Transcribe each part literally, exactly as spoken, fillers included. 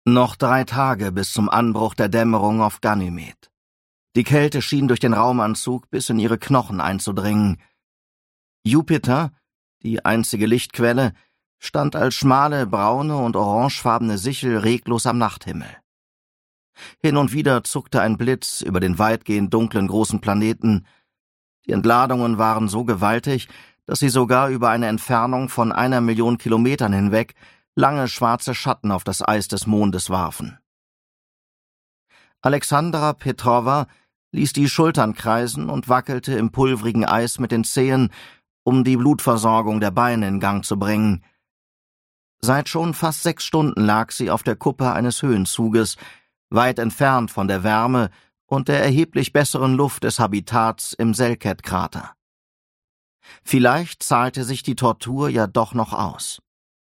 Noch drei Tage bis zum Anbruch der Dämmerung auf Ganymed. Die Kälte schien durch den Raumanzug bis in ihre Knochen einzudringen. Jupiter, die einzige Lichtquelle, stand als schmale braune und orangefarbene Sichel reglos am Nachthimmel. Hin und wieder zuckte ein Blitz über den weitgehend dunklen großen Planeten. Die Entladungen waren so gewaltig, dass sie sogar über eine Entfernung von einer Million Kilometern hinweg lange schwarze Schatten auf das Eis des Mondes warfen. Alexandra Petrova ließ die Schultern kreisen und wackelte im pulverigen Eis mit den Zehen, um die Blutversorgung der Beine in Gang zu bringen. Seit schon fast sechs Stunden lag sie auf der Kuppe eines Höhenzuges, weit entfernt von der Wärme und der erheblich besseren Luft des Habitats im Selket-Krater. Vielleicht zahlte sich die Tortur ja doch noch aus.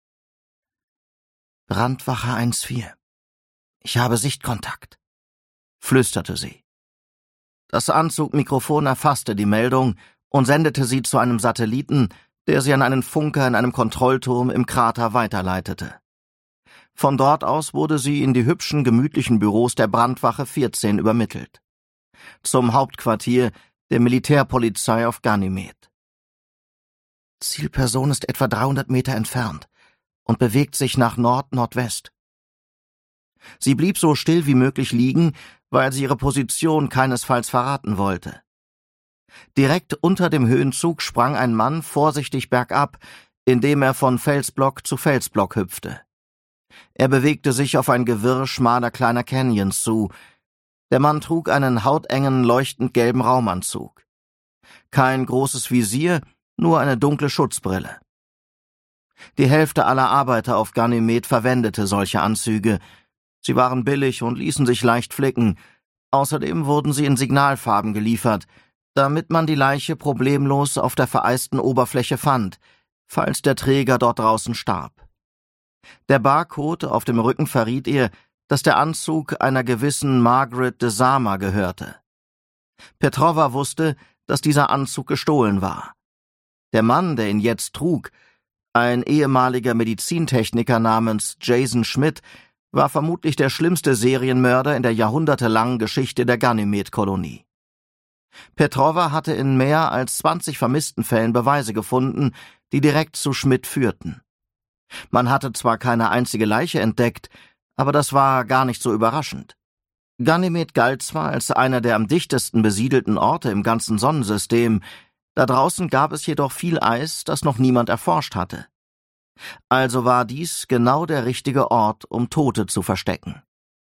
»Brandwache eins vier. Ich habe Sichtkontakt«, flüsterte sie. Das Anzugmikrofon erfasste die Meldung und sendete sie zu einem Satelliten, der sie an einen Funker in einem Kontrollturm im Krater weiterleitete. Von dort aus wurde sie in die hübschen, gemütlichen Büros der Brandwache vierzehn übermittelt. Zum Hauptquartier der Militärpolizei auf Ganymed. Zielperson ist etwa dreihundert Meter entfernt und bewegt sich nach Nord-Nordwest. Sie blieb so still wie möglich liegen, weil sie ihre Position keinesfalls verraten wollte. Direkt unter dem Höhenzug sprang ein Mann vorsichtig bergab, indem er von Felsblock zu Felsblock hüpfte. Er bewegte sich auf ein Gewirr schmaler kleiner Canyons zu. Der Mann trug einen hautengen, leuchtend gelben Raumanzug. Kein großes Visier, nur eine dunkle Schutzbrille. Die Hälfte aller Arbeiter auf Ganymed verwendete solche Anzüge. Sie waren billig und ließen sich leicht flicken. Außerdem wurden sie in Signalfarben geliefert, damit man die Leiche problemlos auf der vereisten Oberfläche fand, falls der Träger dort draußen starb. Der Barcode auf dem Rücken verriet ihr, dass der Anzug einer gewissen Margaret de Sama gehörte. Petrova wusste, dass dieser Anzug gestohlen war. Der Mann, der ihn jetzt trug, ein ehemaliger Medizintechniker namens Jason Schmidt, war vermutlich der schlimmste Serienmörder in der jahrhundertelangen Geschichte der Ganymed-Kolonie. Petrova hatte in mehr als zwanzig vermissten Fällen Beweise gefunden, die direkt zu Schmidt führten. Man hatte zwar keine einzige Leiche entdeckt, aber das war gar nicht so überraschend. Ganymed galt zwar als einer der am dichtesten besiedelten Orte im ganzen Sonnensystem, da draußen gab es jedoch viel Eis, das noch niemand erforscht hatte. Also war dies genau der richtige Ort, um Tote zu verstecken.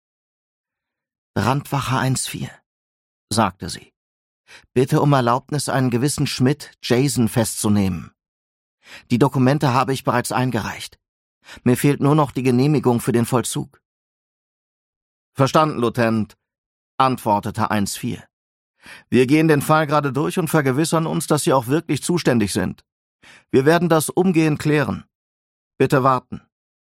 »Brandwache eins vier«, sagte sie. »Bitte um Erlaubnis, einen gewissen Schmidt, Jason, festzunehmen. Die Dokumente habe ich bereits eingereicht. Mir fehlt nur noch die Genehmigung für den Vollzug.« »Verstanden, Lieutenant«, antwortete eins vier. »Wir gehen den Fall gerade durch und vergewissern uns, dass Sie auch wirklich zuständig sind. Wir werden das umgehend klären. Bitte warten.«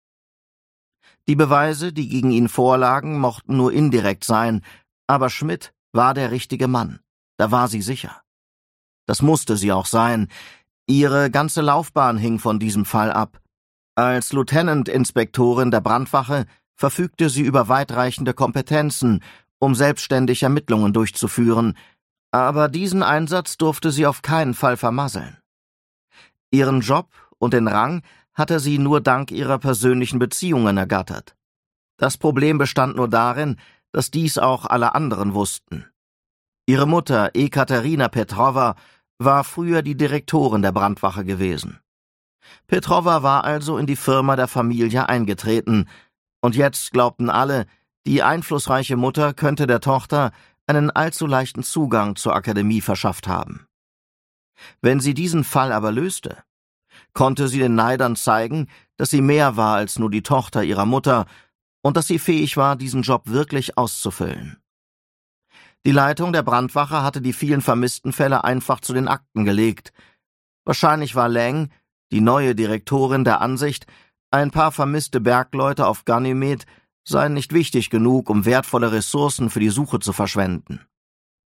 Die Beweise, die gegen ihn vorlagen, mochten nur indirekt sein, aber Schmidt war der richtige Mann, da war sie sicher. Das musste sie auch sein. Ihre ganze Laufbahn hing von diesem Fall ab. Als Lieutenant-Inspektorin der Brandwache verfügte sie über weitreichende Kompetenzen, um selbstständig Ermittlungen durchzuführen, aber diesen Einsatz durfte sie auf keinen Fall vermasseln. Ihren Job und den Rang hatte sie nur dank ihrer persönlichen Beziehungen ergattert. Das Problem bestand nur darin, dass dies auch alle anderen wussten. Ihre Mutter, Ekaterina Petrova, war früher die Direktorin der Brandwache gewesen. Petrova war also in die Firma der Familie eingetreten, und jetzt glaubten alle, die einflussreiche Mutter könnte der Tochter einen allzu leichten Zugang zur Akademie verschafft haben. Wenn sie diesen Fall aber löste, konnte sie den Neidern zeigen, dass sie mehr war als nur die Tochter ihrer Mutter und dass sie fähig war, diesen Job wirklich auszufüllen. Die Leitung der Brandwache hatte die vielen vermissten Fälle einfach zu den Akten gelegt. Wahrscheinlich war Lang, die neue Direktorin, der Ansicht, ein paar vermisste Bergleute auf Ganymed seien nicht wichtig genug, um wertvolle Ressourcen für die Suche zu verschwenden.